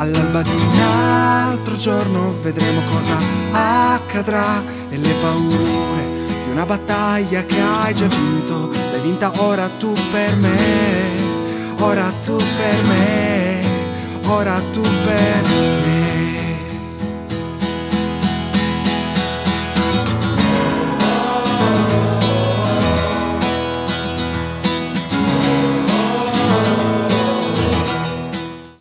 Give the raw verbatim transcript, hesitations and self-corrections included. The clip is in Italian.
All'alba di un altro giorno vedremo cosa accadrà, e le paure di una battaglia che hai già vinto l'hai vinta ora tu per me, ora tu per me, ora tu per me.